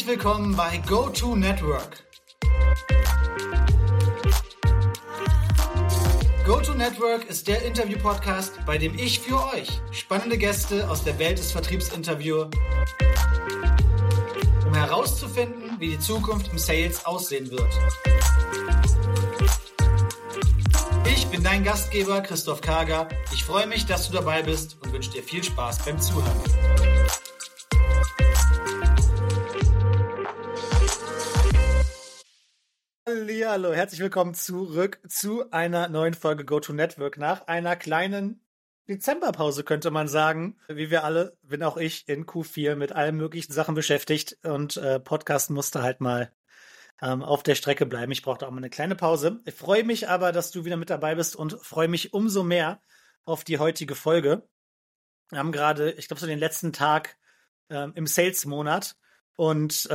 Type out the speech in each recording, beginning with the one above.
Herzlich willkommen bei Go-To Network. Go-To Network ist der Interview-Podcast, bei dem ich für euch spannende Gäste aus der Welt des Vertriebs interviewe, um herauszufinden, wie die Zukunft im Sales aussehen wird. Ich bin dein Gastgeber Christoph Karger. Ich freue mich, dass du dabei bist und wünsche dir viel Spaß beim Zuhören. Hallo, herzlich willkommen zurück zu einer neuen Folge Go-To Network. Nach einer kleinen Dezemberpause könnte man sagen, wie wir alle, bin auch ich in Q4 mit allen möglichen Sachen beschäftigt und Podcast musste halt mal auf der Strecke bleiben. Ich brauchte auch mal eine kleine Pause. Ich freue mich aber, dass du wieder mit dabei bist und freue mich umso mehr auf die heutige Folge. Wir haben gerade, ich glaube, so den letzten Tag im Sales-Monat und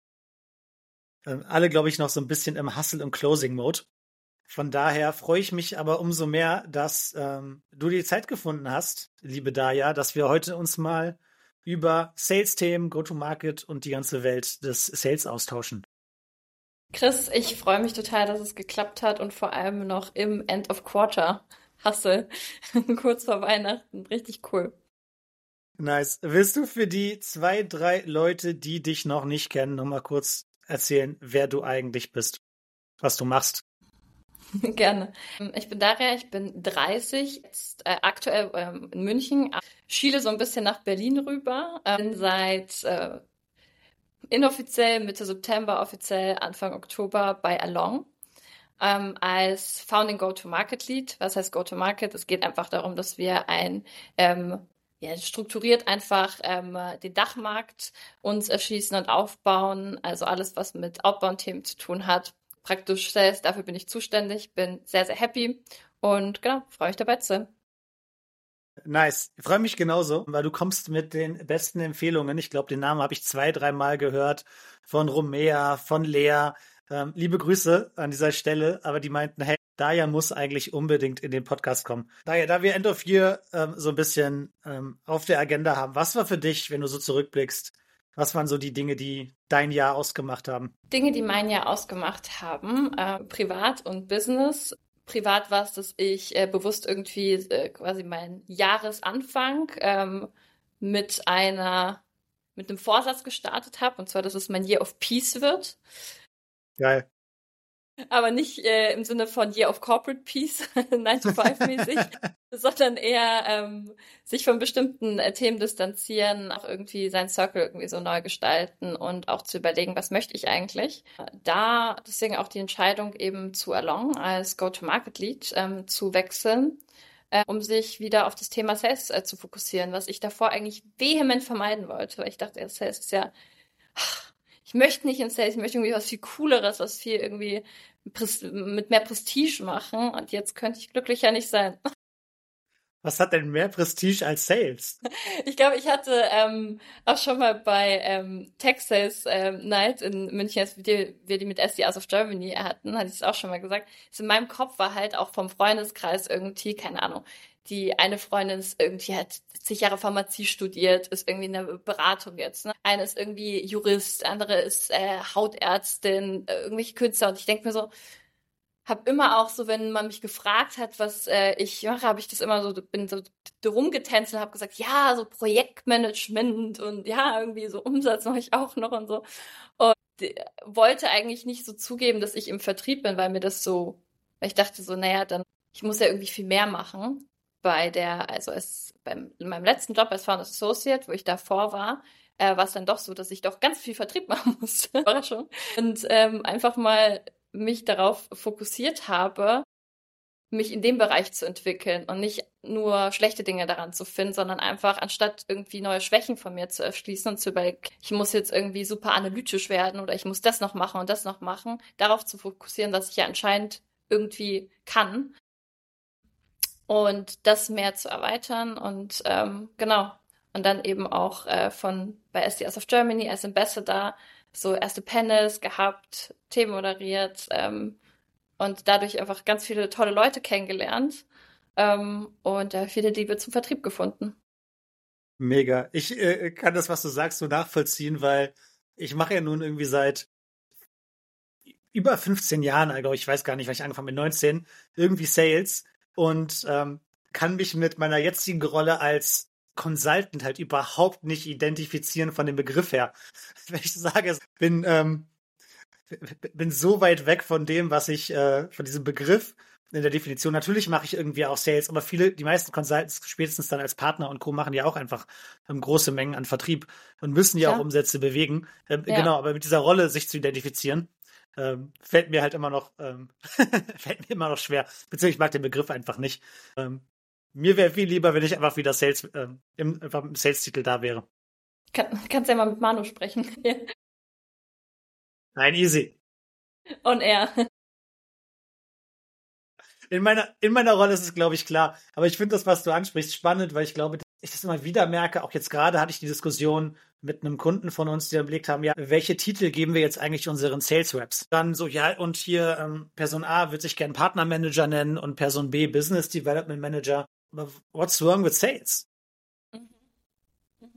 alle, glaube ich, noch so ein bisschen im Hustle- und Closing-Mode. Von daher freue ich mich aber umso mehr, dass du die Zeit gefunden hast, liebe Daja, dass wir heute uns mal über Sales-Themen, Go-to-Market und die ganze Welt des Sales austauschen. Chris, ich freue mich total, dass es geklappt hat und vor allem noch im End of Quarter Hustle, kurz vor Weihnachten. Richtig cool. Nice. Willst du für die 2, 3 Leute, die dich noch nicht kennen, noch mal kurz erzählen, wer du eigentlich bist, was du machst? Gerne. Ich bin Daria, ich bin 30, jetzt aktuell in München, schiele so ein bisschen nach Berlin rüber, bin seit inoffiziell Mitte September, offiziell Anfang Oktober bei Along als Founding Go-to-Market Lead. Was heißt Go-to-Market? Es geht einfach darum, dass wir strukturiert einfach den Dachmarkt uns erschließen und aufbauen. Also alles, was mit Outbound-Themen zu tun hat. Praktisch Sales, dafür bin ich zuständig. Bin sehr, sehr happy und genau, freue mich dabei zu sein. Nice. Ich freue mich genauso, weil du kommst mit den besten Empfehlungen. Ich glaube, den Namen habe ich 2, 3 Mal gehört von Romea, von Lea. Liebe Grüße an dieser Stelle, aber die meinten, hey, Daja muss eigentlich unbedingt in den Podcast kommen. Daja, da wir End of Year so ein bisschen auf der Agenda haben, was war für dich, wenn du so zurückblickst, was waren so die Dinge, die dein Jahr ausgemacht haben? Dinge, die mein Jahr ausgemacht haben, privat und Business. Privat war es, dass ich bewusst irgendwie quasi meinen Jahresanfang mit einem Vorsatz gestartet habe, und zwar, dass es mein Year of Peace wird. Geil. Aber nicht im Sinne von Year of Corporate Peace, 9-to-5-mäßig, sondern eher sich von bestimmten Themen distanzieren, auch irgendwie seinen Circle irgendwie so neu gestalten und auch zu überlegen, was möchte ich eigentlich. Da deswegen auch die Entscheidung eben zu Along als Go-to-Market-Lead zu wechseln, um sich wieder auf das Thema Sales zu fokussieren, was ich davor eigentlich vehement vermeiden wollte, weil ich dachte, ja, Sales ist ja... Ich möchte nicht in Sales, ich möchte irgendwie was viel Cooleres, was viel irgendwie mit mehr Prestige machen. Und jetzt könnte ich glücklicher nicht sein. Was hat denn mehr Prestige als Sales? Ich glaube, ich hatte auch schon mal bei Tech Sales Night in München, als wir die mit SDRs of Germany hatten, hatte ich es auch schon mal gesagt. In meinem Kopf war halt auch vom Freundeskreis irgendwie, keine Ahnung, die eine Freundin ist irgendwie, hat 10 Jahre Pharmazie studiert, ist irgendwie in der Beratung jetzt. Ne? Eine ist irgendwie Jurist, andere ist Hautärztin, irgendwelche Künstler. Und ich denke mir so, habe immer auch so, wenn man mich gefragt hat, was ich mache, habe ich das immer so, bin so rumgetänzelt, habe gesagt, ja, so Projektmanagement und ja, irgendwie so Umsatz mache ich auch noch und so. Und wollte eigentlich nicht so zugeben, dass ich im Vertrieb bin, weil ich dachte so, naja, dann, ich muss ja irgendwie viel mehr machen. In meinem letzten Job als Founders Associate, wo ich davor war es dann doch so, dass ich doch ganz viel Vertrieb machen musste. Überraschung. Und einfach mal mich darauf fokussiert habe, mich in dem Bereich zu entwickeln und nicht nur schlechte Dinge daran zu finden, sondern einfach, anstatt irgendwie neue Schwächen von mir zu erschließen und zu überlegen, ich muss jetzt irgendwie super analytisch werden oder ich muss das noch machen und das noch machen, darauf zu fokussieren, was ich ja anscheinend irgendwie kann. Und das mehr zu erweitern und genau. Und dann eben auch bei SDRs of Germany als Ambassador so erste Panels gehabt, Themen moderiert und dadurch einfach ganz viele tolle Leute kennengelernt und viele Liebe zum Vertrieb gefunden. Mega. Ich kann das, was du sagst, so nachvollziehen, weil ich mache ja nun irgendwie seit über 15 Jahren, also ich weiß gar nicht, wann ich angefangen bin, 19, irgendwie Sales und kann mich mit meiner jetzigen Rolle als Consultant halt überhaupt nicht identifizieren von dem Begriff her. Wenn ich sage, bin so weit weg von dem, was ich, von diesem Begriff in der Definition. Natürlich mache ich irgendwie auch Sales, aber die meisten Consultants, spätestens dann als Partner und Co. machen ja auch einfach große Mengen an Vertrieb und müssen ja auch Klar. Umsätze bewegen. Ja. Genau, aber mit dieser Rolle sich zu identifizieren, fällt mir halt immer noch, fällt mir immer noch schwer. Beziehungsweise ich mag den Begriff einfach nicht. Mir wäre viel lieber, wenn ich einfach wieder einfach im Sales-Titel da wäre. Kannst ja mal mit Manu sprechen. Nein, easy. On air. In meiner Rolle ist es, glaube ich, klar. Aber ich finde das, was du ansprichst, spannend, weil ich glaube, ich das immer wieder merke. Auch jetzt gerade hatte ich die Diskussion mit einem Kunden von uns, die überlegt haben, ja, welche Titel geben wir jetzt eigentlich unseren Sales Reps? Dann so, ja, und hier Person A wird sich gern Partnermanager nennen und Person B Business Development Manager. Aber what's wrong with Sales? Mhm. Mhm.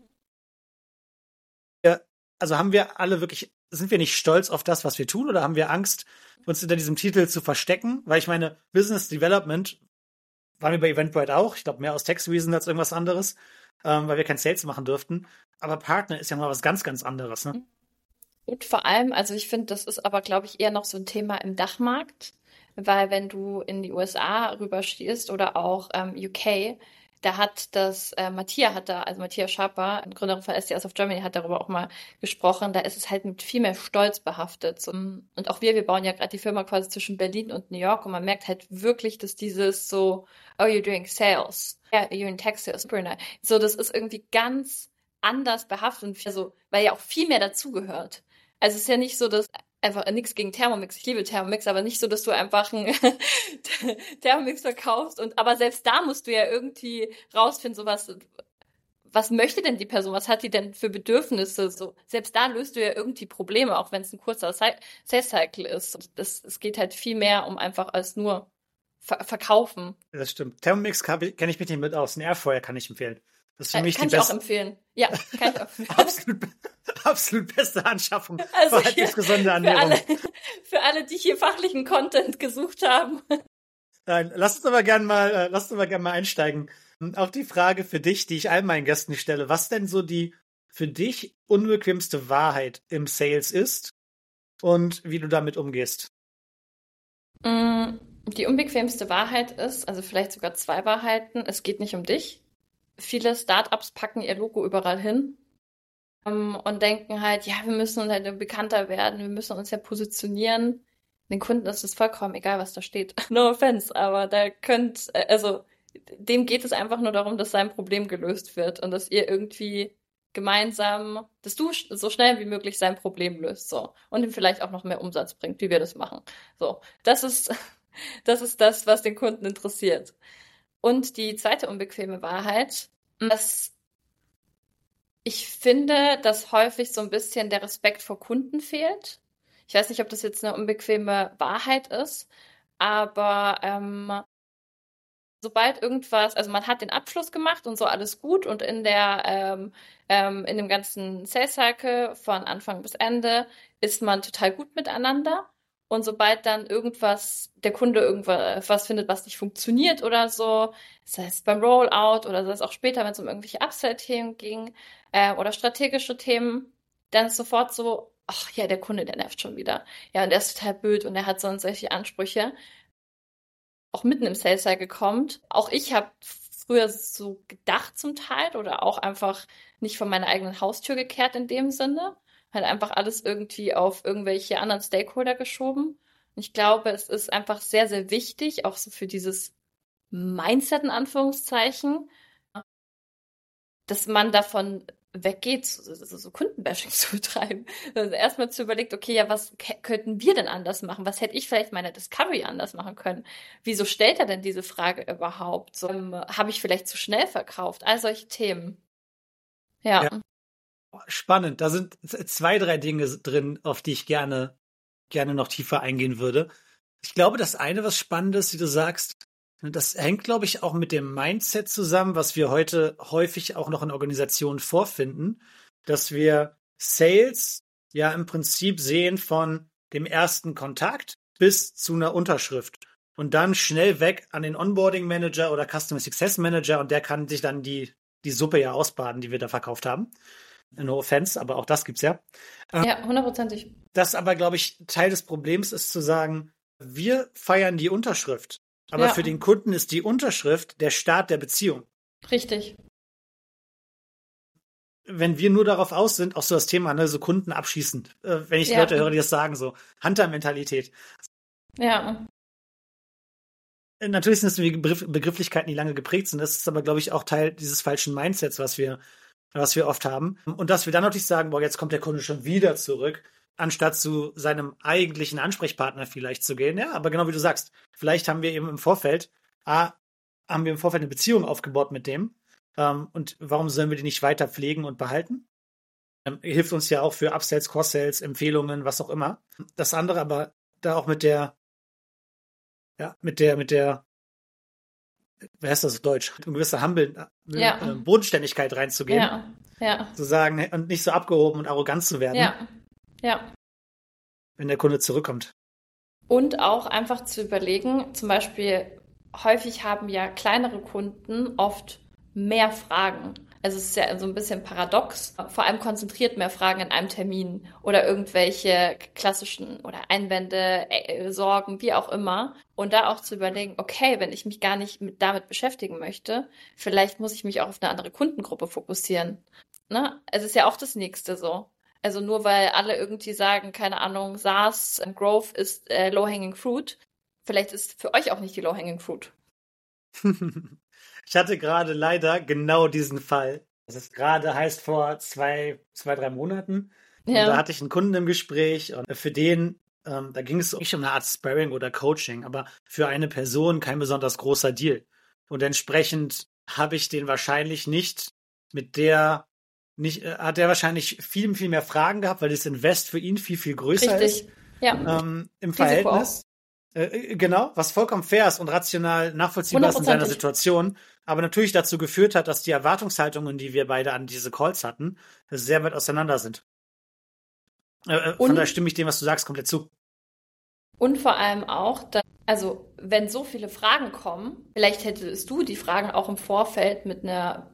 Ja, also sind wir nicht stolz auf das, was wir tun, oder haben wir Angst, uns hinter diesem Titel zu verstecken? Weil ich meine, Business Development waren wir bei Eventbrite auch. Ich glaube, mehr aus Tax Reason als irgendwas anderes, weil wir kein Sales machen durften. Aber Partner ist ja mal was ganz, ganz anderes, ne? Und vor allem, also ich finde, das ist aber, glaube ich, eher noch so ein Thema im Dachmarkt, weil wenn du in die USA rüberstehst oder auch UK, da hat Matthias Schaper, Gründer von SDS of Germany, hat darüber auch mal gesprochen, da ist es halt mit viel mehr Stolz behaftet. Und auch wir bauen ja gerade die Firma quasi zwischen Berlin und New York und man merkt halt wirklich, dass dieses so, oh, you're doing sales, yeah, you're in Texas, so, das ist irgendwie ganz anders behaftet und also, weil ja auch viel mehr dazugehört. Also es ist ja nicht so, dass einfach nichts gegen Thermomix. Ich liebe Thermomix, aber nicht so, dass du einfach einen Thermomix verkaufst aber selbst da musst du ja irgendwie rausfinden, so was möchte denn die Person? Was hat die denn für Bedürfnisse? So, selbst da löst du ja irgendwie Probleme, auch wenn es ein kurzer Sales Cycle ist. Es geht halt viel mehr um einfach als nur verkaufen. Das stimmt. Thermomix kenne ich mich nicht mit aus. Ein Airfryer kann ich empfehlen. Das ist für mich kann die ich auch beste. empfehlen. Ja, kann ich auch empfehlen. absolut beste Anschaffung. Also für halbwegs gesunde Ernährung. Für alle, die hier fachlichen Content gesucht haben. Nein, lass uns aber gern mal einsteigen. Auch die Frage für dich, die ich all meinen Gästen stelle, was denn so die für dich unbequemste Wahrheit im Sales ist und wie du damit umgehst. Die unbequemste Wahrheit ist, also vielleicht sogar zwei Wahrheiten, es geht nicht um dich. Viele Startups packen ihr Logo überall hin und denken halt, ja, wir müssen halt bekannter werden, wir müssen uns ja positionieren. Den Kunden ist es vollkommen egal, was da steht. No offense, aber dem geht es einfach nur darum, dass sein Problem gelöst wird und dass ihr irgendwie gemeinsam, dass du so schnell wie möglich sein Problem löst, so. Und ihm vielleicht auch noch mehr Umsatz bringt, wie wir das machen. So. Das ist das, was den Kunden interessiert. Und die zweite unbequeme Wahrheit, dass ich finde, dass häufig so ein bisschen der Respekt vor Kunden fehlt. Ich weiß nicht, ob das jetzt eine unbequeme Wahrheit ist, aber sobald irgendwas, also man hat den Abschluss gemacht und so alles gut und in dem ganzen Sales Cycle von Anfang bis Ende ist man total gut miteinander. Und sobald dann der Kunde irgendwas findet, was nicht funktioniert oder so, sei es beim Rollout oder sei es auch später, wenn es um irgendwelche Upsell-Themen ging, oder strategische Themen, dann ist sofort so, ach ja, der Kunde, der nervt schon wieder. Ja, und der ist total blöd und der hat sonst solche Ansprüche. Auch mitten im Sales Cycle kommt. Auch ich habe früher so gedacht zum Teil oder auch einfach nicht von meiner eigenen Haustür gekehrt in dem Sinne. Halt einfach alles irgendwie auf irgendwelche anderen Stakeholder geschoben. Und ich glaube, es ist einfach sehr, sehr wichtig, auch so für dieses Mindset in Anführungszeichen, dass man davon weggeht, so Kundenbashing zu betreiben. Also erstmal zu überlegt, okay, ja, was könnten wir denn anders machen? Was hätte ich vielleicht meine Discovery anders machen können? Wieso stellt er denn diese Frage überhaupt? So, habe ich vielleicht zu schnell verkauft? All solche Themen. Ja. Spannend. Da sind 2, 3 Dinge drin, auf die ich gerne noch tiefer eingehen würde. Ich glaube, das eine, was spannend ist, wie du sagst, das hängt, glaube ich, auch mit dem Mindset zusammen, was wir heute häufig auch noch in Organisationen vorfinden, dass wir Sales ja im Prinzip sehen von dem ersten Kontakt bis zu einer Unterschrift. Und dann schnell weg an den Onboarding Manager oder Customer Success Manager und der kann sich dann die Suppe ja ausbaden, die wir da verkauft haben. No offense, aber auch das gibt's ja. Ja, 100%. Das aber, glaube ich, Teil des Problems ist zu sagen, wir feiern die Unterschrift. Aber Ja. für den Kunden ist die Unterschrift der Start der Beziehung. Richtig. Wenn wir nur darauf aus sind, auch so das Thema, ne, so Kunden abschießen, wenn ich Ja. Leute höre, die das sagen, so Hunter-Mentalität. Ja. Natürlich sind das Begrifflichkeiten, die lange geprägt sind. Das ist aber, glaube ich, auch Teil dieses falschen Mindsets, was wir oft haben. Und dass wir dann natürlich sagen, boah, jetzt kommt der Kunde schon wieder zurück, anstatt zu seinem eigentlichen Ansprechpartner vielleicht zu gehen. Ja, aber genau wie du sagst, vielleicht haben wir eben im Vorfeld eine Beziehung aufgebaut mit dem. Und warum sollen wir die nicht weiter pflegen und behalten? Hilft uns ja auch für Upsells, Cross-Sells, Empfehlungen, was auch immer. Das andere aber da auch mit der, wer heißt das auf Deutsch? Eine gewisse Bodenständigkeit reinzugehen. Ja. Ja. Zu sagen und nicht so abgehoben und arrogant zu werden, Ja. Ja. wenn der Kunde zurückkommt. Und auch einfach zu überlegen, zum Beispiel, häufig haben ja kleinere Kunden oft mehr Fragen. Also es ist ja so ein bisschen paradox. Vor allem konzentriert mehr Fragen in einem Termin oder irgendwelche klassischen oder Einwände, Sorgen, wie auch immer. Und da auch zu überlegen, okay, wenn ich mich gar nicht damit beschäftigen möchte, vielleicht muss ich mich auch auf eine andere Kundengruppe fokussieren. Ne? Es ist ja auch das Nächste so. Also nur weil alle irgendwie sagen, keine Ahnung, SaaS, Growth ist Low-Hanging Fruit, vielleicht ist für euch auch nicht die Low-Hanging Fruit. Ich hatte gerade leider genau diesen Fall. Das ist gerade heißt vor zwei, 3 Monaten. Ja. Und da hatte ich einen Kunden im Gespräch und für den, da ging es nicht um eine Art Sparring oder Coaching, aber für eine Person kein besonders großer Deal. Und entsprechend habe ich den wahrscheinlich hat er wahrscheinlich viel, viel mehr Fragen gehabt, weil das Invest für ihn viel, viel größer Richtig. ist. Ja. Im Verhältnis. Genau, was vollkommen fair ist und rational nachvollziehbar ist in seiner 100%. Situation, aber natürlich dazu geführt hat, dass die Erwartungshaltungen, die wir beide an diese Calls hatten, sehr weit auseinander sind. Von daher stimme ich dem, was du sagst, komplett zu. Und vor allem auch, also wenn so viele Fragen kommen, vielleicht hättest du die Fragen auch im Vorfeld mit einer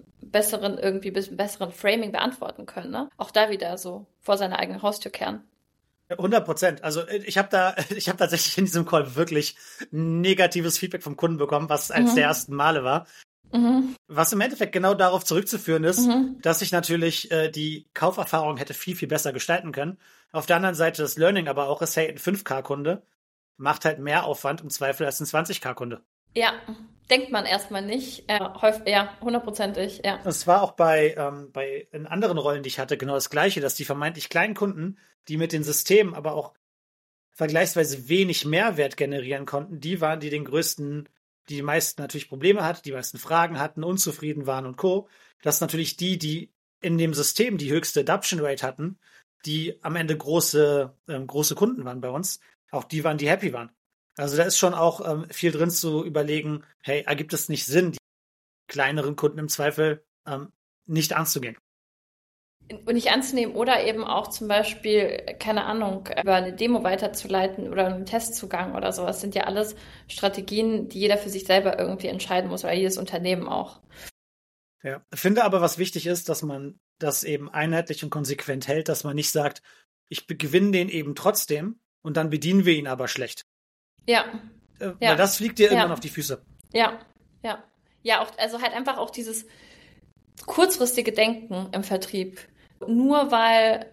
besseren Framing beantworten können, ne? Auch da wieder so vor seiner eigenen Haustür kehren. 100%. Also ich habe tatsächlich in diesem Call wirklich negatives Feedback vom Kunden bekommen, was eines der ersten Male war. Was im Endeffekt genau darauf zurückzuführen ist, dass ich natürlich die Kauferfahrung hätte viel, viel besser gestalten können. Auf der anderen Seite das Learning aber auch ist, hey, ein 5K-Kunde macht halt mehr Aufwand im Zweifel als ein 20K-Kunde. Ja, denkt man erstmal nicht. Häufig, ja, 100%, ja. Es war auch bei in anderen Rollen, die ich hatte, genau das Gleiche, dass die vermeintlich kleinen Kunden, die mit den Systemen aber auch vergleichsweise wenig Mehrwert generieren konnten, die waren, die die meisten natürlich Probleme hatten, die meisten Fragen hatten, unzufrieden waren und Co. Das sind natürlich die in dem System die höchste Adoption Rate hatten, die am Ende große Kunden waren bei uns. Auch die waren, die happy waren. Also da ist schon auch viel drin zu überlegen, hey, ergibt es nicht Sinn, die kleineren Kunden im Zweifel nicht anzugehen. Und nicht anzunehmen oder eben auch zum Beispiel, keine Ahnung, über eine Demo weiterzuleiten oder einen Testzugang oder sowas, sind ja alles Strategien, die jeder für sich selber irgendwie entscheiden muss oder jedes Unternehmen auch. Ja, finde aber, was wichtig ist, dass man das eben einheitlich und konsequent hält, dass man nicht sagt, ich gewinne den eben trotzdem und dann bedienen wir ihn aber schlecht. Ja. Weil das fliegt dir irgendwann auf die Füße. Ja. Ja, auch, also halt einfach auch dieses kurzfristige Denken im Vertrieb. Nur weil,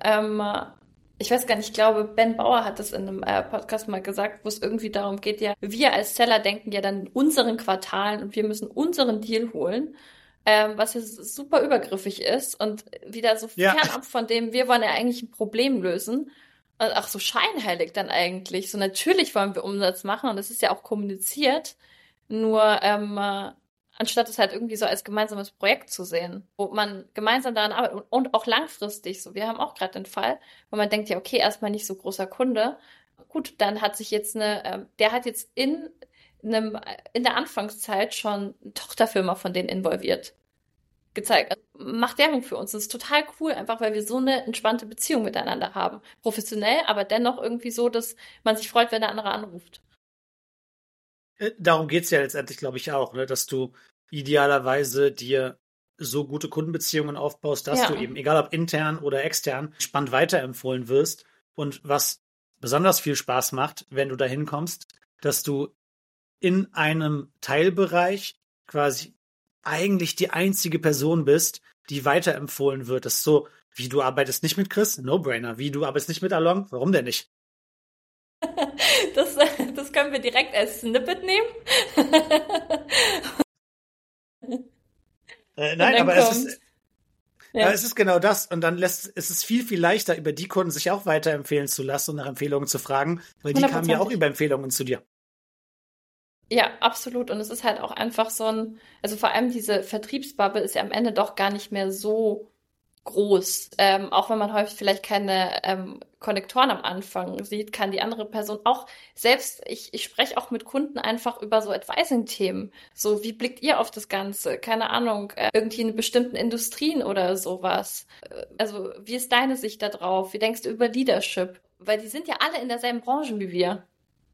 ich weiß gar nicht, ich glaube, Ben Bauer hat das in einem Podcast mal gesagt, wo es irgendwie darum geht, ja, wir als Seller denken ja dann in unseren Quartalen und wir müssen unseren Deal holen, was ja super übergriffig ist und wieder so fernab von dem, wir wollen ja eigentlich ein Problem lösen. Und auch so scheinheilig dann eigentlich. So natürlich wollen wir Umsatz machen und das ist ja auch kommuniziert, nur anstatt es halt irgendwie so als gemeinsames Projekt zu sehen, wo man gemeinsam daran arbeitet und auch langfristig so. Wir haben auch gerade den Fall, wo man denkt, ja, okay, erstmal nicht so großer Kunde. Gut, dann hat sich jetzt der hat jetzt in der Anfangszeit schon eine Tochterfirma von denen involviert. gezeigt. Also, macht Werbung für uns. Das ist total cool, einfach weil wir so eine entspannte Beziehung miteinander haben. Professionell, aber dennoch irgendwie so, dass man sich freut, wenn der andere anruft. Darum geht's ja letztendlich, glaube ich, auch, ne? Dass du idealerweise dir so gute Kundenbeziehungen aufbaust, dass du Ja, eben, egal ob intern oder extern, spannend weiterempfohlen wirst. Und was besonders viel Spaß macht, wenn du da hinkommst, dass du in einem Teilbereich quasi eigentlich die einzige Person bist, die weiterempfohlen wird. Das ist so, wie du arbeitest nicht mit Chris? No-brainer. Wie du arbeitest nicht mit Along? Warum denn nicht? das, das können wir direkt als Snippet nehmen. Und Nein, dann aber kommt, ja, es ist genau das. Und dann es ist viel, viel leichter, über die Kunden sich auch weiterempfehlen zu lassen und nach Empfehlungen zu fragen, weil die kamen ja auch 100%. über Empfehlungen zu dir. Ja, absolut. Und es ist halt auch einfach so also vor allem diese Vertriebsbubble ist ja am Ende doch gar nicht mehr so groß. Auch wenn man häufig vielleicht keine Konnektoren am Anfang sieht, kann die andere Person auch selbst, ich spreche auch mit Kunden einfach über so Advising-Themen. So, wie blickt ihr auf das Ganze? Keine Ahnung, irgendwie in bestimmten Industrien oder sowas. Also, wie ist deine Sicht da drauf? Wie denkst du über Leadership? Weil die sind ja alle in derselben Branche wie wir.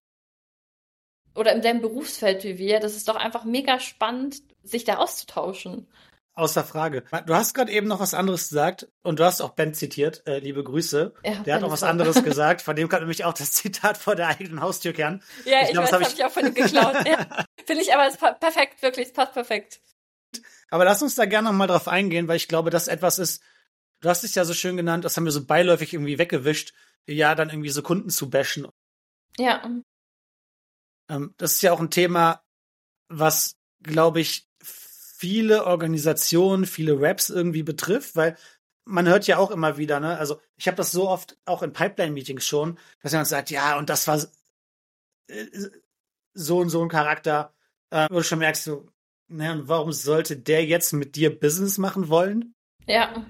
Oder in deinem Berufsfeld wie wir. Das ist doch einfach mega spannend, sich da auszutauschen. Außer Frage. Du hast gerade eben noch was anderes gesagt und du hast auch Ben zitiert. Liebe Grüße. Ja, Der hat Ben auch ist was toll. anderes gesagt. Von dem kommt nämlich auch das Zitat vor der eigenen Haustür kehren. Ja, Ich ich glaube, weiß, das habe habe ich. ich auch von ihm geklaut. Ja. Finde ich aber es perfekt, wirklich, es passt perfekt. Aber lass uns da gerne noch mal drauf eingehen, weil ich glaube, das etwas ist. Du hast es ja so schön genannt, das haben wir so beiläufig irgendwie weggewischt, ja, dann irgendwie so Kunden zu bashen. Ja, Das ist ja auch ein Thema, was, glaube ich, viele Organisationen, viele Raps irgendwie betrifft, weil man hört ja auch immer wieder, ne, also ich habe das so oft auch in Pipeline-Meetings schon, dass jemand sagt, ja, und das war äh, so und so ein Charakter, wo du schon merkst, so, ne, und warum sollte der jetzt mit dir Business machen wollen? ja.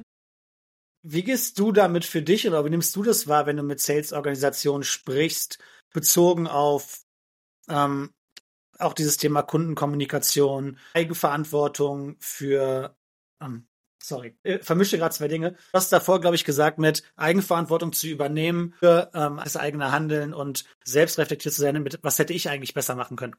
Wie gehst du damit für dich oder wie nimmst du das wahr, wenn du mit Sales-Organisationen sprichst, bezogen auf ähm, auch dieses Thema Kundenkommunikation, Eigenverantwortung für, vermische gerade zwei Dinge. Du hast davor, glaube ich, gesagt, mit Eigenverantwortung zu übernehmen für das eigene Handeln und selbstreflektiert zu sein, mit was hätte ich eigentlich besser machen können.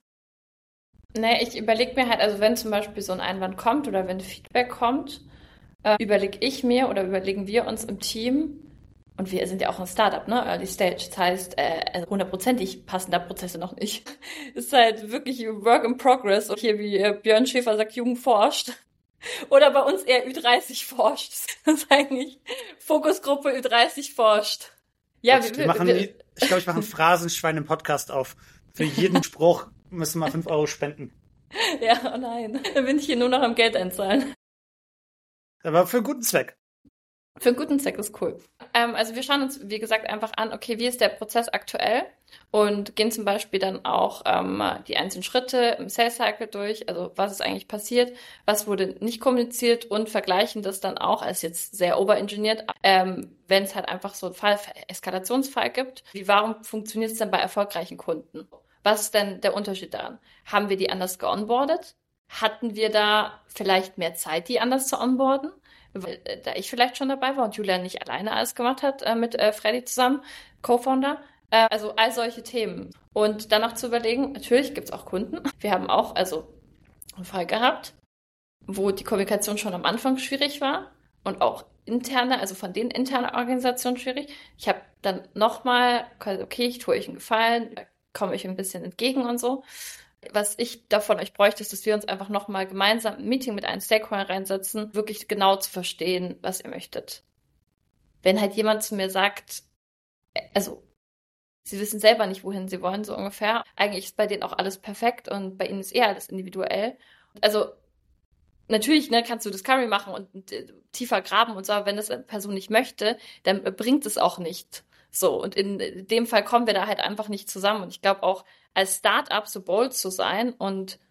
Ne, ich überlege mir halt, also wenn zum Beispiel so ein Einwand kommt oder wenn Feedback kommt, überlege ich mir oder überlegen wir uns im Team, und wir sind ja auch ein Startup, ne, Early Stage, das heißt, also hundertprozentig passen da Prozesse noch nicht. Ist halt wirklich Work in Progress und hier, wie Björn Schäfer sagt, Jugend forscht. Oder bei uns eher Ü30 forscht. Das ist eigentlich Fokusgruppe Ü30 forscht. Ja, Gott, ich glaube, ich mache ein Phrasenschwein im Podcast auf. Für jeden Spruch müssen wir 5 Euro spenden. ja, oh nein. Dann bin ich hier nur noch am Geld einzahlen. Aber für einen guten Zweck. Für einen guten Zweck ist cool. Also wir schauen uns, wie gesagt, einfach an, okay, wie ist der Prozess aktuell und gehen zum Beispiel dann auch die einzelnen Schritte im Sales Cycle durch, also was ist eigentlich passiert, was wurde nicht kommuniziert und vergleichen das dann auch, als jetzt sehr overengineert, wenn es halt einfach so einen Eskalationsfall gibt, warum funktioniert es denn bei erfolgreichen Kunden? Was ist denn der Unterschied daran? Haben wir die anders geonboardet? Hatten wir da vielleicht mehr Zeit, die anders zu onboarden? Weil da ich vielleicht schon dabei war und Julian nicht alleine alles gemacht hat mit Freddy zusammen, Co-Founder. Also all solche Themen. Und danach zu überlegen, natürlich gibt's auch Kunden. Wir haben auch also einen Fall gehabt, wo die Kommunikation schon am Anfang schwierig war und auch interne, also von den internen Organisationen schwierig. Ich habe dann nochmal, okay, ich tue euch einen Gefallen, komme euch ein bisschen entgegen und so. Was ich davon euch bräuchte, ist, dass wir uns einfach nochmal gemeinsam ein Meeting mit einem Stakeholder reinsetzen, wirklich genau zu verstehen, was ihr möchtet. Wenn halt jemand zu mir sagt, also sie wissen selber nicht, wohin sie wollen, so ungefähr. Eigentlich ist bei denen auch alles perfekt und bei ihnen ist eher alles individuell. Also natürlich, ne, kannst du Discovery machen und tiefer graben und so, aber wenn das eine Person nicht möchte, dann bringt es auch nicht. So, und in dem Fall kommen wir da halt einfach nicht zusammen. Und ich glaube auch, als Startup so bold zu sein und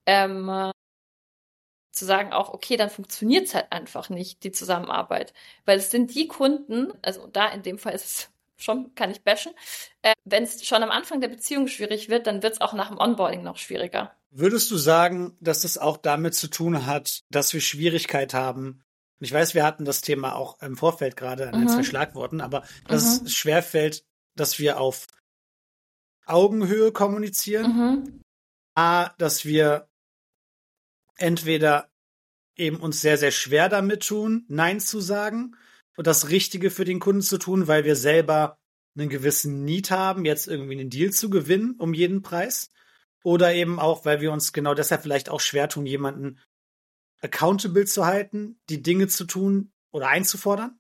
zu sagen auch, okay, dann funktioniert's halt einfach nicht, die Zusammenarbeit. Weil es sind die Kunden, also da in dem Fall ist es schon kann ich bashen. Wenn es schon am Anfang der Beziehung schwierig wird, dann wird es auch nach dem Onboarding noch schwieriger. Würdest du sagen, dass das auch damit zu tun hat, dass wir Schwierigkeit haben? Und ich weiß, wir hatten das Thema auch im Vorfeld gerade an 2 Schlagworten, aber dass es schwerfällt, dass wir auf Augenhöhe kommunizieren. Dass wir entweder eben uns sehr, sehr schwer damit tun, Nein zu sagen und das Richtige für den Kunden zu tun, weil wir selber einen gewissen Need haben, jetzt irgendwie einen Deal zu gewinnen um jeden Preis. Oder eben auch, weil wir uns genau deshalb vielleicht auch schwer tun, jemanden accountable zu halten, die Dinge zu tun oder einzufordern?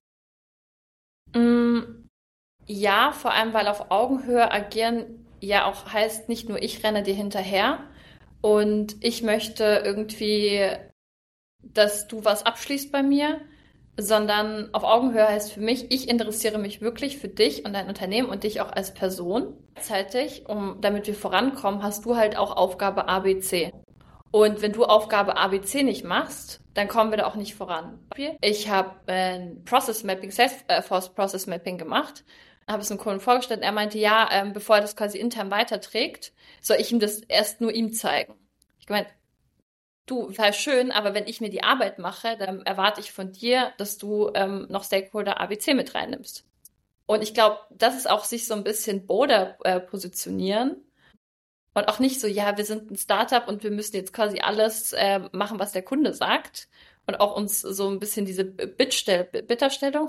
Ja, vor allem, weil auf Augenhöhe agieren ja auch heißt, nicht nur ich renne dir hinterher und ich möchte irgendwie, dass du was abschließt bei mir, sondern auf Augenhöhe heißt für mich, ich interessiere mich wirklich für dich und dein Unternehmen und dich auch als Person. Gleichzeitig, damit wir vorankommen, hast du halt auch Aufgabe A, B, C. Und wenn du Aufgabe A, B, C nicht machst, dann kommen wir da auch nicht voran. Ich habe ein Process Mapping, Salesforce Process Mapping gemacht, habe es einem Kunden vorgestellt. Er meinte, ja, bevor er das quasi intern weiterträgt, soll ich ihm das erst nur ihm zeigen. Ich gemeint, du, total schön, aber wenn ich mir die Arbeit mache, dann erwarte ich von dir, dass du noch Stakeholder ABC mit reinnimmst. Und ich glaube, das ist auch sich so ein bisschen Border positionieren und auch nicht so, ja, wir sind ein Startup und wir müssen jetzt quasi alles machen, was der Kunde sagt. Und auch uns so ein bisschen diese Bittstellung.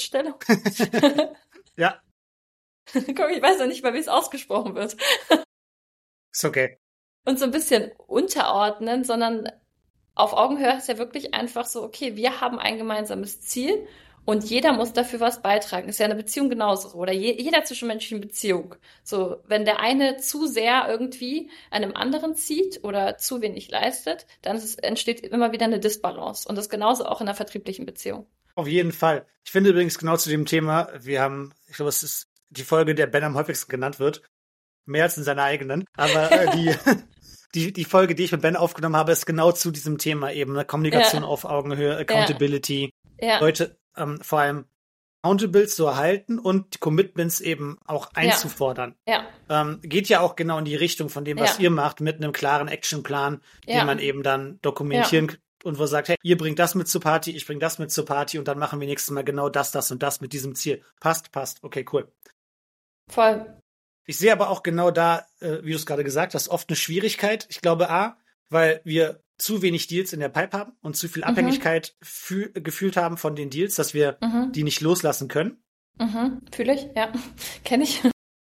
Ja. Guck, ich weiß noch nicht mal, wie es ausgesprochen wird. Ist okay. Und so ein bisschen unterordnen, sondern auf Augenhöhe ist ja wirklich einfach so, okay, wir haben ein gemeinsames Ziel und jeder muss dafür was beitragen. Ist ja eine Beziehung genauso. Oder jeder zwischenmenschlichen Beziehung. So, wenn der eine zu sehr irgendwie einem anderen zieht oder zu wenig leistet, dann entsteht immer wieder eine Disbalance. Und das genauso auch in einer vertrieblichen Beziehung. Auf jeden Fall. Ich finde übrigens genau zu dem Thema, ich glaube, es ist die Folge, der Ben am häufigsten genannt wird. Mehr als in seiner eigenen. Aber die Folge, die ich mit Ben aufgenommen habe, ist genau zu diesem Thema eben. Ne? Kommunikation auf Augenhöhe, Accountability. Ja. Leute vor allem accountable zu erhalten und die Commitments eben auch einzufordern. Ja. Geht ja auch genau in die Richtung von dem, was ihr macht, mit einem klaren Actionplan, den man eben dann dokumentieren und wo sagt, hey, ihr bringt das mit zur Party, ich bring das mit zur Party und dann machen wir nächstes Mal genau das und das mit diesem Ziel. Passt. Okay, cool. Voll. Ich sehe aber auch genau da, wie du es gerade gesagt hast, oft eine Schwierigkeit. Ich glaube, weil wir zu wenig Deals in der Pipe haben und zu viel Abhängigkeit gefühlt haben von den Deals, dass wir die nicht loslassen können. Fühle ich, ja. Kenne ich.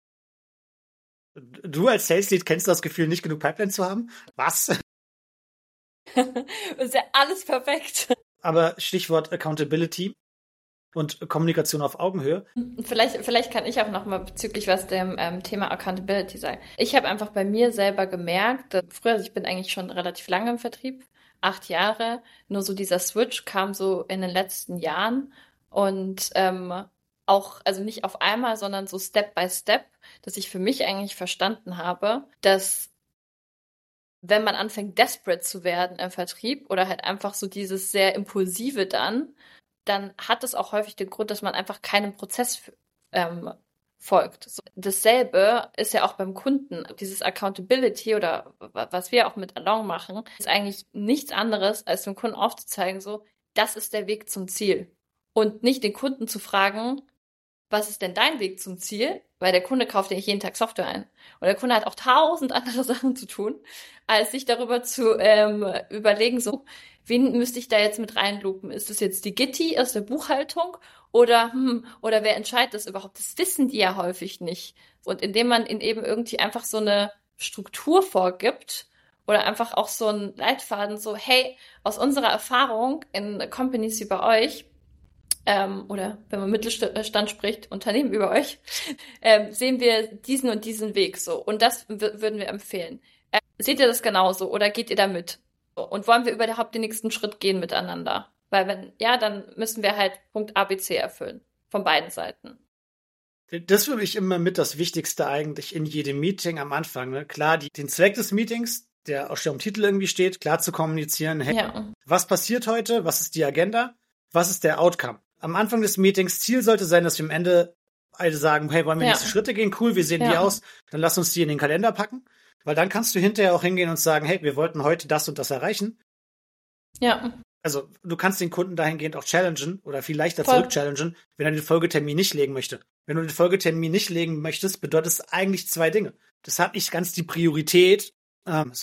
Du als Sales Lead kennst das Gefühl, nicht genug Pipeline zu haben? Was? Ist ja alles perfekt. Aber Stichwort Accountability und Kommunikation auf Augenhöhe. Vielleicht kann ich auch noch mal bezüglich was dem Thema Accountability sagen. Ich habe einfach bei mir selber gemerkt, dass früher, also ich bin eigentlich schon relativ lange im Vertrieb, 8 Jahre, nur so dieser Switch kam so in den letzten Jahren und auch, also nicht auf einmal, sondern so Step by Step, dass ich für mich eigentlich verstanden habe, dass wenn man anfängt, desperate zu werden im Vertrieb oder halt einfach so dieses sehr Impulsive dann hat es auch häufig den Grund, dass man einfach keinem Prozess folgt. So, dasselbe ist ja auch beim Kunden. Dieses Accountability oder was wir auch mit Along machen, ist eigentlich nichts anderes, als dem Kunden aufzuzeigen, so, das ist der Weg zum Ziel. Und nicht den Kunden zu fragen, was ist denn dein Weg zum Ziel? Weil der Kunde kauft ja nicht jeden Tag Software ein. Und der Kunde hat auch 1000 andere Sachen zu tun, als sich darüber zu überlegen, so, wen müsste ich da jetzt mit reinlupen? Ist das jetzt die Gitti aus der Buchhaltung? Oder wer entscheidet das überhaupt? Das wissen die ja häufig nicht. Und indem man ihnen eben irgendwie einfach so eine Struktur vorgibt oder einfach auch so einen Leitfaden, so, hey, aus unserer Erfahrung in Companies wie bei euch, oder wenn man Mittelstand spricht, Unternehmen über euch, sehen wir diesen und diesen Weg so. Und das würden wir empfehlen. Seht ihr das genauso oder geht ihr da mit? Und wollen wir überhaupt den nächsten Schritt gehen miteinander? Weil wenn ja, dann müssen wir halt Punkt A, B, C erfüllen. Von beiden Seiten. Das ist für mich immer mit das Wichtigste eigentlich in jedem Meeting am Anfang. Ne? Klar, den Zweck des Meetings, der auch schon im Titel irgendwie steht, klar zu kommunizieren. Hey, was passiert heute? Was ist die Agenda? Was ist der Outcome? Am Anfang des Meetings, Ziel sollte sein, dass wir am Ende beide sagen, hey, wollen wir nächste Schritte gehen? Cool, wie sehen die aus? Dann lass uns die in den Kalender packen. Weil dann kannst du hinterher auch hingehen und sagen, hey, wir wollten heute das und das erreichen. Ja. Also du kannst den Kunden dahingehend auch challengen oder viel leichter zurück-challengen, wenn er den Folgetermin nicht legen möchte. Wenn du den Folgetermin nicht legen möchtest, bedeutet es eigentlich 2 Dinge. Das hat nicht ganz die Priorität, das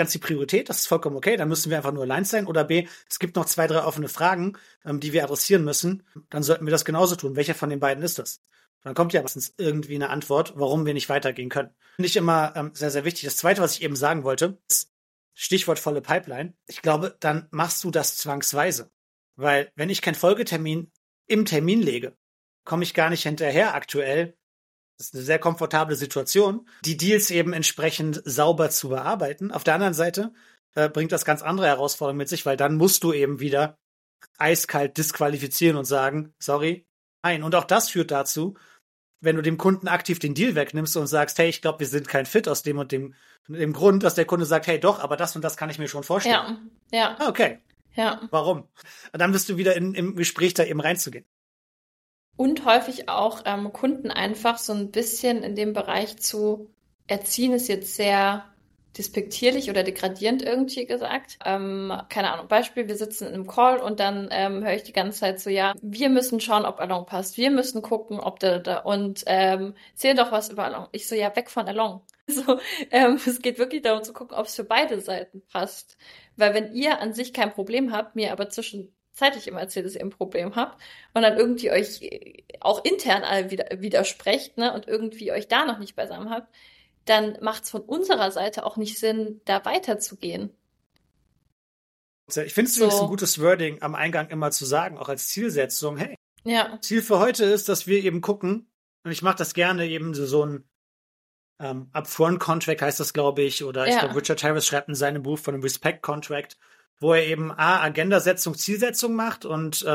ist vollkommen okay, dann müssen wir einfach nur allein sein. Oder B, es gibt noch 2, 3 offene Fragen, die wir adressieren müssen, dann sollten wir das genauso tun. Welcher von den beiden ist das? Dann kommt ja meistens irgendwie eine Antwort, warum wir nicht weitergehen können. Finde ich immer sehr, sehr wichtig. Das Zweite, was ich eben sagen wollte, ist Stichwort volle Pipeline. Ich glaube, dann machst du das zwangsweise. Weil wenn ich keinen Folgetermin im Termin lege, komme ich gar nicht hinterher aktuell. Das ist eine sehr komfortable Situation, die Deals eben entsprechend sauber zu bearbeiten. Auf der anderen Seite bringt das ganz andere Herausforderungen mit sich, weil dann musst du eben wieder eiskalt disqualifizieren und sagen, sorry, nein. Und auch das führt dazu, wenn du dem Kunden aktiv den Deal wegnimmst und sagst, hey, ich glaube, wir sind kein Fit aus dem und dem Grund, dass der Kunde sagt, hey, doch, aber das und das kann ich mir schon vorstellen. Ja. Okay. Ja. Warum? Und dann bist du wieder im Gespräch da eben reinzugehen. Und häufig auch Kunden einfach so ein bisschen in dem Bereich zu erziehen, ist jetzt sehr despektierlich oder degradierend irgendwie gesagt. Keine Ahnung, Beispiel, wir sitzen in einem Call und dann höre ich die ganze Zeit so, ja, wir müssen schauen, ob Along passt. Wir müssen gucken, ob und zähl doch was über Along. Ich so, ja, weg von Along. So, es geht wirklich darum zu gucken, ob es für beide Seiten passt. Weil wenn ihr an sich kein Problem habt, mir aber zwischenzeitlich immer erzählt, dass ihr ein Problem habt und dann irgendwie euch auch intern alle widersprecht, ne, und irgendwie euch da noch nicht beisammen habt, dann macht es von unserer Seite auch nicht Sinn, da weiterzugehen. Ich finde es übrigens ein gutes Wording am Eingang immer zu sagen, auch als Zielsetzung, hey, Ziel für heute ist, dass wir eben gucken, und ich mache das gerne eben so ein Upfront-Contract heißt das, glaube ich, oder ich glaube, Richard Harris schreibt in seinem Buch von einem Respect-Contract, wo er eben Agendasetzung, Zielsetzung macht und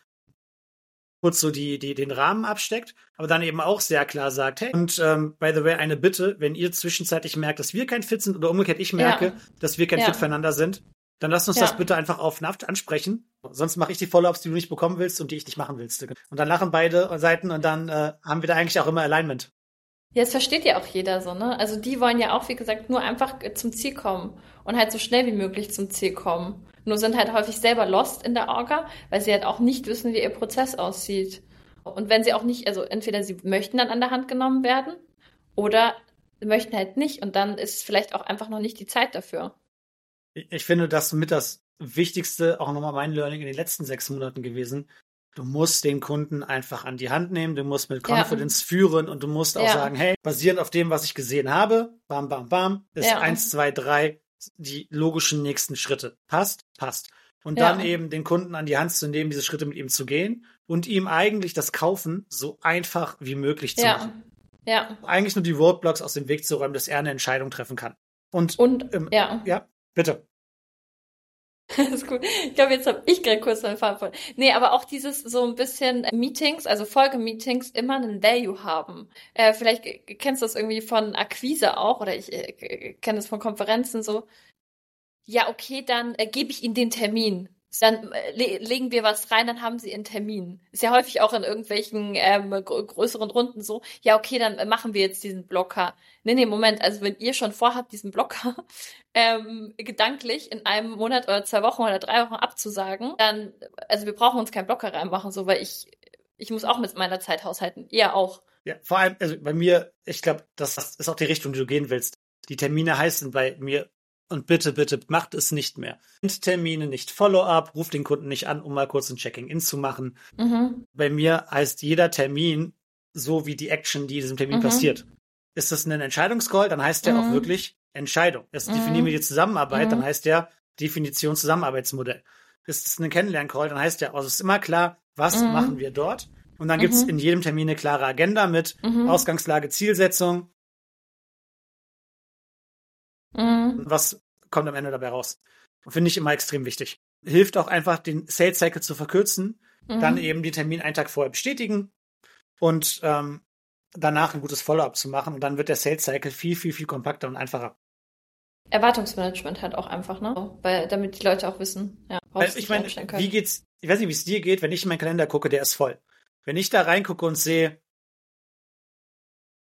kurz so den Rahmen absteckt, aber dann eben auch sehr klar sagt, hey, und by the way, eine Bitte, wenn ihr zwischenzeitlich merkt, dass wir kein Fit sind oder umgekehrt ich merke, dass wir kein Fit füreinander sind, dann lasst uns das bitte einfach offen ansprechen. Sonst mache ich die Follow-ups, die du nicht bekommen willst und die ich nicht machen willst. Und dann lachen beide Seiten und dann haben wir da eigentlich auch immer Alignment. Ja, das versteht ja auch jeder so, ne? Also die wollen ja auch, wie gesagt, nur einfach zum Ziel kommen und halt so schnell wie möglich zum Ziel kommen. Nur sind halt häufig selber lost in der Orga, weil sie halt auch nicht wissen, wie ihr Prozess aussieht. Und wenn sie auch nicht, also entweder sie möchten dann an der Hand genommen werden oder möchten halt nicht und dann ist vielleicht auch einfach noch nicht die Zeit dafür. Ich finde, das mit das Wichtigste, auch nochmal mein Learning in den letzten 6 Monaten gewesen. Du musst den Kunden einfach an die Hand nehmen, du musst mit Confidence führen und du musst auch sagen, hey, basierend auf dem, was ich gesehen habe, bam, bam, bam, ist 1, 2, 3 die logischen nächsten Schritte. Passt? Passt. Und dann eben den Kunden an die Hand zu nehmen, diese Schritte mit ihm zu gehen und ihm eigentlich das Kaufen so einfach wie möglich zu machen. Ja. Eigentlich nur die Roadblocks aus dem Weg zu räumen, dass er eine Entscheidung treffen kann. Und ja, bitte. Das ist gut. Ich glaube, jetzt habe ich gerade kurz meinen Faden voll. Nee, aber auch dieses so ein bisschen Meetings, also Folgemeetings, immer einen Value haben. Vielleicht kennst du das irgendwie von Akquise auch, oder ich kenne das von Konferenzen so. Ja, okay, dann gebe ich Ihnen den Termin. Dann legen wir was rein, dann haben Sie einen Termin. Ist ja häufig auch in irgendwelchen größeren Runden so. Ja, okay, dann machen wir jetzt diesen Blocker. Nee, Moment. Also wenn ihr schon vorhabt, diesen Blocker gedanklich in einem Monat oder 2 Wochen oder 3 Wochen abzusagen, dann, also wir brauchen uns keinen Blocker reinmachen, so, weil ich muss auch mit meiner Zeit haushalten. Ihr auch. Ja, vor allem, also bei mir, ich glaube, das ist auch die Richtung, die du gehen willst. Die Termine heißen bei mir, und bitte, bitte, macht es nicht mehr. Termine, nicht Follow-up, ruft den Kunden nicht an, um mal kurz ein Checking-in zu machen. Bei mir heißt jeder Termin so wie die Action, die in diesem Termin passiert. Ist das ein Entscheidungscall, dann heißt der auch wirklich Entscheidung. Definieren wir die Zusammenarbeit, dann heißt der Definition Zusammenarbeitsmodell. Ist es ein Kennenlern-Call, dann heißt der, also ist immer klar, was machen wir dort? Und dann gibt's in jedem Termin eine klare Agenda mit Ausgangslage, Zielsetzung. Was kommt am Ende dabei raus? Finde ich immer extrem wichtig. Hilft auch einfach, den Sales Cycle zu verkürzen, dann eben den Termin einen Tag vorher bestätigen und danach ein gutes Follow-up zu machen und dann wird der Sales Cycle viel, viel, viel kompakter und einfacher. Erwartungsmanagement halt auch einfach, ne? Weil, damit die Leute auch wissen, ich meine, wie geht's, ich weiß nicht, wie es dir geht, wenn ich in meinen Kalender gucke, der ist voll. Wenn ich da reingucke und sehe,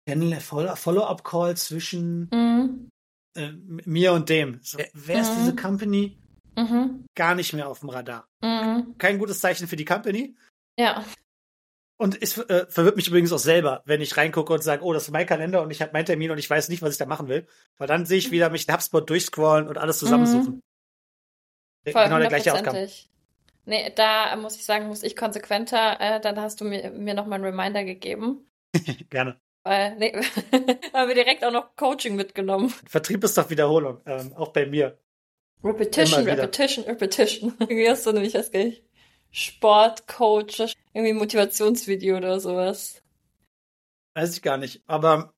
Follow-up-Call zwischen Mhm. mir und dem. So, wer ist diese Company? Mhm. Gar nicht mehr auf dem Radar. Mhm. Kein gutes Zeichen für die Company. Ja. Und es verwirrt mich übrigens auch selber, wenn ich reingucke und sage, oh, das ist mein Kalender und ich habe meinen Termin und ich weiß nicht, was ich da machen will. Weil dann sehe ich wieder mich in HubSpot durchscrollen und alles zusammensuchen. Voll, Genau der gleiche Outcome. 100%. Nee, da muss ich sagen, muss ich konsequenter, dann hast du mir noch mal einen Reminder gegeben. Gerne. Nee, haben wir direkt auch noch Coaching mitgenommen. Vertrieb ist doch Wiederholung, auch bei mir. Repetition, Immer wieder. Repetition, Repetition. Irgendwie hast du nämlich, weiß gar nicht, Sportcoach, irgendwie Motivationsvideo oder sowas. Weiß ich gar nicht, aber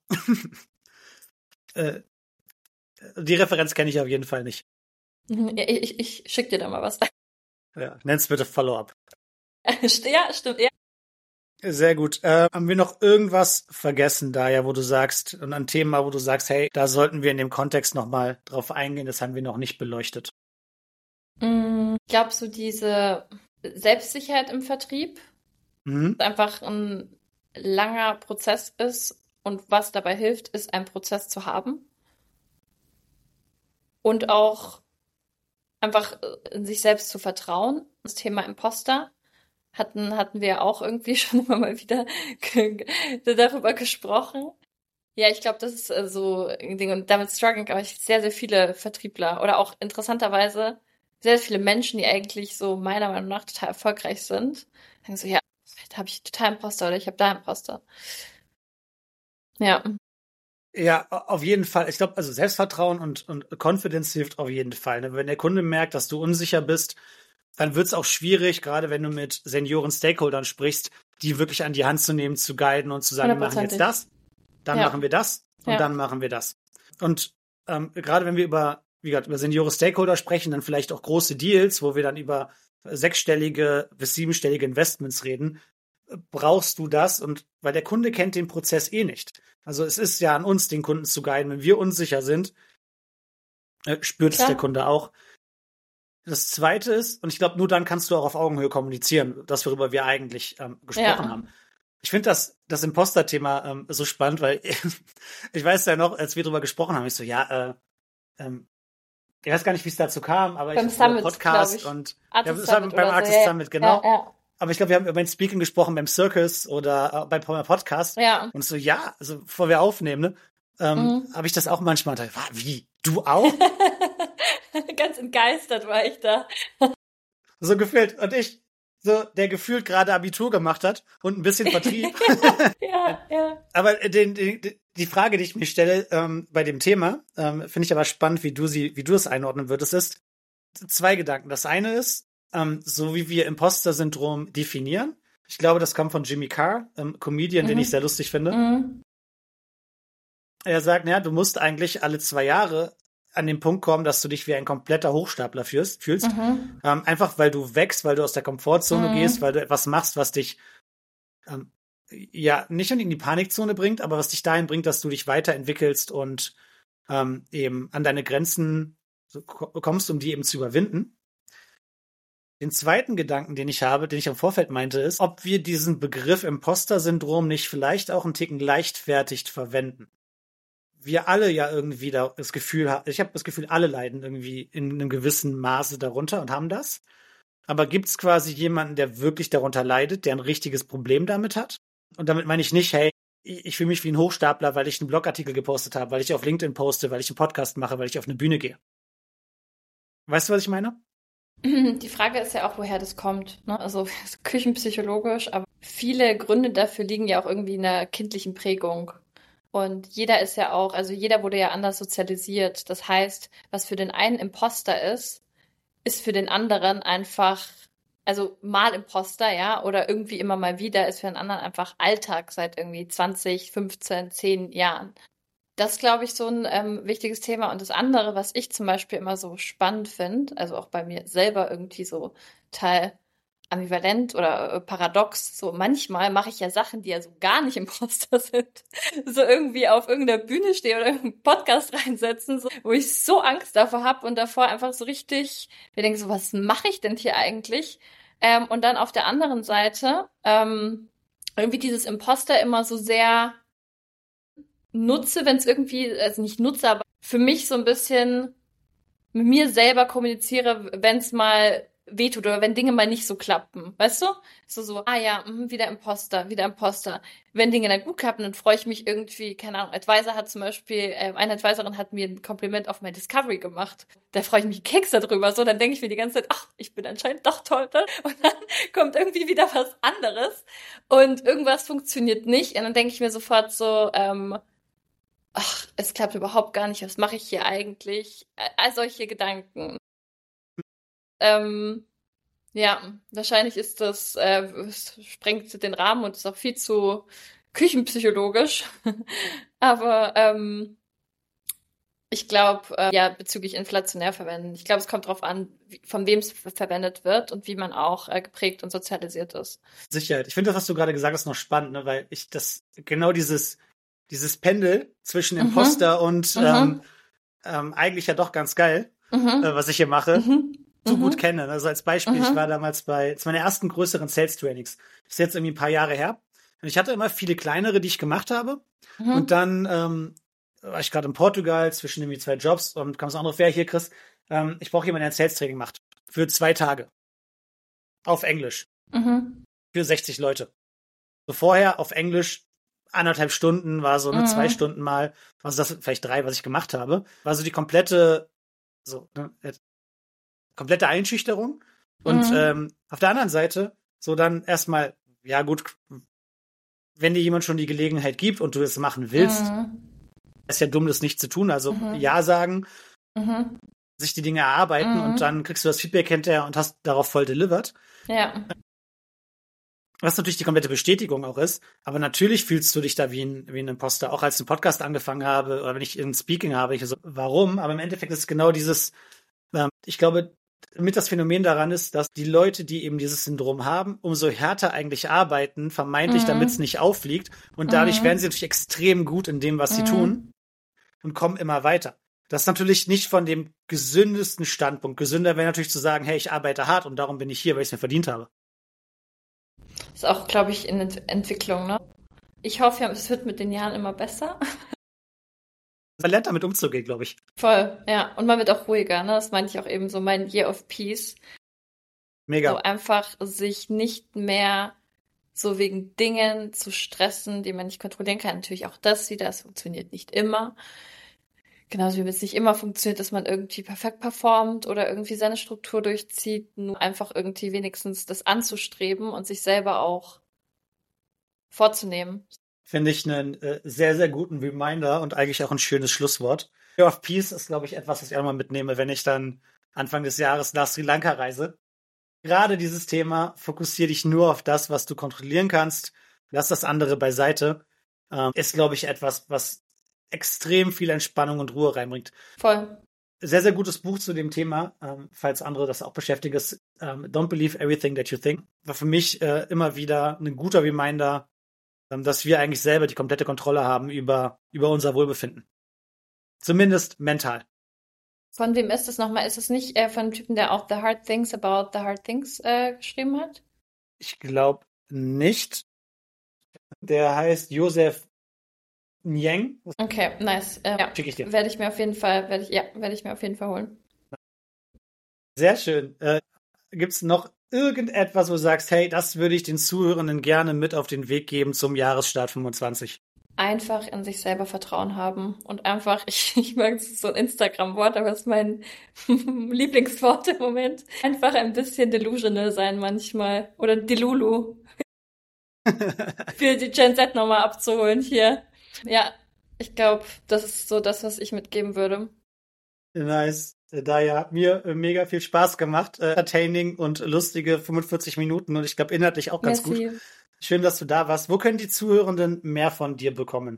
die Referenz kenne ich auf jeden Fall nicht. Ich schick dir da mal was. Ja, nenn's bitte Follow-up. Ja, stimmt, ja. Sehr gut. Haben wir noch irgendwas vergessen da, ja, wo du sagst, und ein Thema, wo du sagst, hey, da sollten wir in dem Kontext nochmal drauf eingehen, das haben wir noch nicht beleuchtet. Ich glaube, so diese Selbstsicherheit im Vertrieb einfach ein langer Prozess ist und was dabei hilft, ist, einen Prozess zu haben. Und auch einfach in sich selbst zu vertrauen. Das Thema Imposter hatten wir auch irgendwie schon immer mal wieder darüber gesprochen. Ja, ich glaube, das ist so ein Ding. Und damit strugglen, glaube ich, sehr, sehr viele Vertriebler oder auch interessanterweise sehr, sehr viele Menschen, die eigentlich so meiner Meinung nach total erfolgreich sind. Sagen so, ja, da habe ich total Imposter oder ich habe da Imposter. Ja. Ja, auf jeden Fall. Ich glaube, also Selbstvertrauen und Confidence hilft auf jeden Fall. Ne? Wenn der Kunde merkt, dass du unsicher bist, dann wird es auch schwierig, gerade wenn du mit Senioren-Stakeholdern sprichst, die wirklich an die Hand zu nehmen, zu guiden und zu sagen, wir machen jetzt das, dann machen wir das und dann machen wir das. Und gerade wenn wir über Senioren-Stakeholder sprechen, dann vielleicht auch große Deals, wo wir dann über 6-stellige bis 7-stellige Investments reden, brauchst du das, und weil der Kunde kennt den Prozess eh nicht. Also es ist ja an uns, den Kunden zu guiden. Wenn wir unsicher sind, spürt es der Kunde auch. Das Zweite ist, und ich glaube, nur dann kannst du auch auf Augenhöhe kommunizieren, das, worüber wir eigentlich gesprochen haben. Ich finde das Imposter-Thema so spannend, weil ich weiß ja noch, als wir darüber gesprochen haben, ich so, ich weiß gar nicht, wie es dazu kam, aber beim ich Summit, Podcast und das war beim Artist Summit, genau. Ja. Aber ich glaube, wir haben über mein Speaking gesprochen beim Circus oder beim Podcast. Ja. Und so, also bevor wir aufnehmen, ne, habe ich das auch manchmal gedacht, wie, du auch? Ganz entgeistert war ich da. So gefühlt. Und ich, so, der gefühlt gerade Abitur gemacht hat und ein bisschen Vertrieb. Ja. Aber die Frage, die ich mir stelle bei dem Thema, finde ich aber spannend, wie du es einordnen würdest, ist 2 Gedanken. Das eine ist, so wie wir Imposter-Syndrom definieren. Ich glaube, das kommt von Jimmy Carr, Comedian, den ich sehr lustig finde. Er sagt, du musst eigentlich alle 2 Jahre an den Punkt kommen, dass du dich wie ein kompletter Hochstapler fühlst. Einfach, weil du wächst, weil du aus der Komfortzone gehst, weil du etwas machst, was dich nicht in die Panikzone bringt, aber was dich dahin bringt, dass du dich weiterentwickelst und eben an deine Grenzen kommst, um die eben zu überwinden. Den zweiten Gedanken, den ich habe, den ich im Vorfeld meinte, ist, ob wir diesen Begriff Imposter-Syndrom nicht vielleicht auch einen Ticken leichtfertig verwenden. Wir alle ja irgendwie das Gefühl haben, ich habe das Gefühl, alle leiden irgendwie in einem gewissen Maße darunter und haben das. Aber gibt es quasi jemanden, der wirklich darunter leidet, der ein richtiges Problem damit hat? Und damit meine ich nicht, hey, ich fühle mich wie ein Hochstapler, weil ich einen Blogartikel gepostet habe, weil ich auf LinkedIn poste, weil ich einen Podcast mache, weil ich auf eine Bühne gehe. Weißt du, was ich meine? Die Frage ist ja auch, woher das kommt, ne? Also küchenpsychologisch, aber viele Gründe dafür liegen ja auch irgendwie in der kindlichen Prägung. Und jeder ist ja auch, also jeder wurde ja anders sozialisiert. Das heißt, was für den einen Imposter ist für den anderen einfach, also mal Imposter, ja, oder irgendwie immer mal wieder, ist für den anderen einfach Alltag seit irgendwie 20, 15, 10 Jahren. Das ist, glaube ich, so ein wichtiges Thema. Und das andere, was ich zum Beispiel immer so spannend finde, also auch bei mir selber irgendwie so total ambivalent oder paradox, so manchmal mache ich ja Sachen, die ja so gar nicht Imposter sind. So irgendwie auf irgendeiner Bühne stehe oder irgendeinen Podcast reinsetzen, so, wo ich so Angst davor habe und davor einfach so richtig, wir denken so, was mache ich denn hier eigentlich? Und dann auf der anderen Seite irgendwie dieses Imposter immer so sehr nutze, wenn es irgendwie, also nicht nutze, aber für mich so ein bisschen mit mir selber kommuniziere, wenn es mal wehtut oder wenn Dinge mal nicht so klappen, weißt du? Ah ja, wieder Imposter, wieder Imposter. Wenn Dinge dann gut klappen, dann freue ich mich irgendwie, keine Ahnung, Advisor hat zum Beispiel, eine Advisorin hat mir ein Kompliment auf mein Discovery gemacht. Da freue ich mich Keks darüber, so, dann denke ich mir die ganze Zeit, ach, ich bin anscheinend doch toll, ne? Und dann kommt irgendwie wieder was anderes und irgendwas funktioniert nicht und dann denke ich mir sofort so, ach, es klappt überhaupt gar nicht, was mache ich hier eigentlich? All solche Gedanken. Ähm, ja, wahrscheinlich ist das, es sprengt den Rahmen und ist auch viel zu küchenpsychologisch. Aber ich glaube, ja, bezüglich inflationär verwenden. Ich glaube, es kommt darauf an, von wem es verwendet wird und wie man auch geprägt und sozialisiert ist. Sicherheit. Ich finde das, was du gerade gesagt hast, noch spannend, ne? Weil ich das genau dieses Pendel zwischen Imposter und eigentlich ja doch ganz geil, was ich hier mache, so gut kenne. Also als Beispiel, ich war damals bei meiner ersten größeren Sales-Trainings. Das ist jetzt irgendwie ein paar Jahre her. Und ich hatte immer viele kleinere, die ich gemacht habe. Und dann war ich gerade in Portugal zwischen irgendwie 2 Jobs und kam so ein anderer, hier, Chris, ich brauche jemanden, der ein Sales-Training macht. Für 2 Tage. Auf Englisch. Für 60 Leute. So vorher auf Englisch 1,5 Stunden, war so 2 Stunden mal, also das vielleicht 3, was ich gemacht habe, war so die komplette Einschüchterung. Und auf der anderen Seite so dann erstmal, ja gut, wenn dir jemand schon die Gelegenheit gibt und du es machen willst, ist ja dumm, das nicht zu tun. Also ja sagen, sich die Dinge erarbeiten und dann kriegst du das Feedback hinterher und hast darauf voll delivered. Ja. Was natürlich die komplette Bestätigung auch ist. Aber natürlich fühlst du dich da wie ein Imposter. Auch als ich einen Podcast angefangen habe oder wenn ich ein Speaking habe, ich so, warum? Aber im Endeffekt ist es genau dieses, ich glaube, mit das Phänomen daran ist, dass die Leute, die eben dieses Syndrom haben, umso härter eigentlich arbeiten, vermeintlich, damit es nicht auffliegt. Und dadurch werden sie natürlich extrem gut in dem, was sie tun und kommen immer weiter. Das ist natürlich nicht von dem gesündesten Standpunkt. Gesünder wäre natürlich zu sagen, hey, ich arbeite hart und darum bin ich hier, weil ich es mir verdient habe. Ist auch, glaube ich, in Entwicklung, ne? Ich hoffe, es wird mit den Jahren immer besser. Man lernt damit umzugehen, glaube ich. Voll, ja. Und man wird auch ruhiger, ne? Das meinte ich auch eben so, mein Year of Peace. Mega. So einfach sich nicht mehr so wegen Dingen zu stressen, die man nicht kontrollieren kann. Natürlich auch das wieder, es funktioniert nicht immer. Genauso wie es nicht immer funktioniert, dass man irgendwie perfekt performt oder irgendwie seine Struktur durchzieht, nur einfach irgendwie wenigstens das anzustreben und sich selber auch vorzunehmen. Finde ich einen sehr, sehr guten Reminder und eigentlich auch ein schönes Schlusswort. Year of Peace ist, glaube ich, etwas, was ich auch mal mitnehme, wenn ich dann Anfang des Jahres nach Sri Lanka reise. Gerade dieses Thema, fokussiere dich nur auf das, was du kontrollieren kannst. Lass das andere beiseite. Ist, glaube ich, etwas, was extrem viel Entspannung und Ruhe reinbringt. Voll. Sehr, sehr gutes Buch zu dem Thema, falls andere das auch beschäftigt ist. Don't Believe Everything That You Think. War für mich immer wieder ein guter Reminder, dass wir eigentlich selber die komplette Kontrolle haben über unser Wohlbefinden. Zumindest mental. Von wem ist es nochmal? Ist es nicht von einem Typen, der auch The Hard Things About the Hard Things geschrieben hat? Ich glaube nicht. Der heißt Joseph Niang. Okay, nice. Ja. Schicke ich dir. Werde ich mir auf jeden Fall holen. Sehr schön. Gibt's noch irgendetwas, wo du sagst, hey, das würde ich den Zuhörenden gerne mit auf den Weg geben zum Jahresstart 25? Einfach in sich selber Vertrauen haben und einfach, ich mag, es ist so ein Instagram-Wort, aber es ist mein Lieblingswort im Moment. Einfach ein bisschen delusional sein manchmal. Oder Delulu. Für die Gen Z nochmal abzuholen hier. Ja, ich glaube, das ist so das, was ich mitgeben würde. Nice. Daher hat mir mega viel Spaß gemacht. Entertaining und lustige 45 Minuten und ich glaube inhaltlich auch ganz Merci. gut. Schön, dass du da warst. Wo können die Zuhörenden mehr von dir bekommen?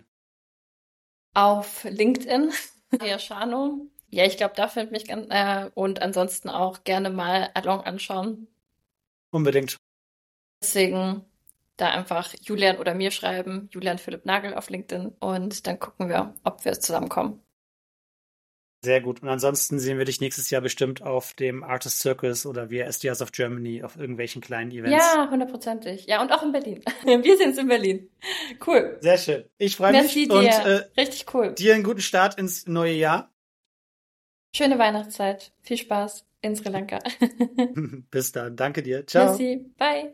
Auf LinkedIn, ja, Shano. Ja, ich glaube, da findet mich ganz, und ansonsten auch gerne mal Along anschauen. Unbedingt. Deswegen da einfach Julian oder mir schreiben, Julian Philipp Nagel auf LinkedIn und dann gucken wir, ob wir zusammenkommen. Sehr gut. Und ansonsten sehen wir dich nächstes Jahr bestimmt auf dem Artist Circus oder via SDRs of Germany auf irgendwelchen kleinen Events. Ja, 100%. Ja, und auch in Berlin. Wir sind in Berlin. Cool. Sehr schön. Ich freue Merci mich und dir. Richtig cool. dir einen guten Start ins neue Jahr. Schöne Weihnachtszeit. Viel Spaß in Sri Lanka. Bis dann. Danke dir. Ciao. Merci. Bye.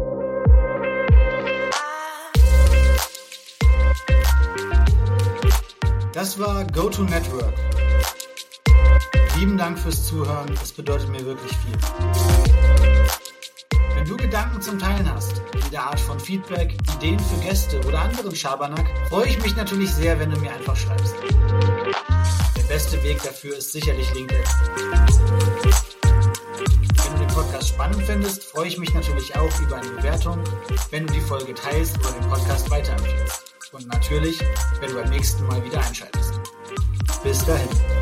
Das war Go-To Network. Lieben Dank fürs Zuhören, es bedeutet mir wirklich viel. Wenn du Gedanken zum Teilen hast, jede Art von Feedback, Ideen für Gäste oder anderen Schabernack, freue ich mich natürlich sehr, wenn du mir einfach schreibst. Der beste Weg dafür ist sicherlich LinkedIn. Wenn du den Podcast spannend findest, freue ich mich natürlich auch über eine Bewertung, wenn du die Folge teilst oder den Podcast weiterempfiehlst. Und natürlich, wenn du beim nächsten Mal wieder einschaltest. Bis dahin.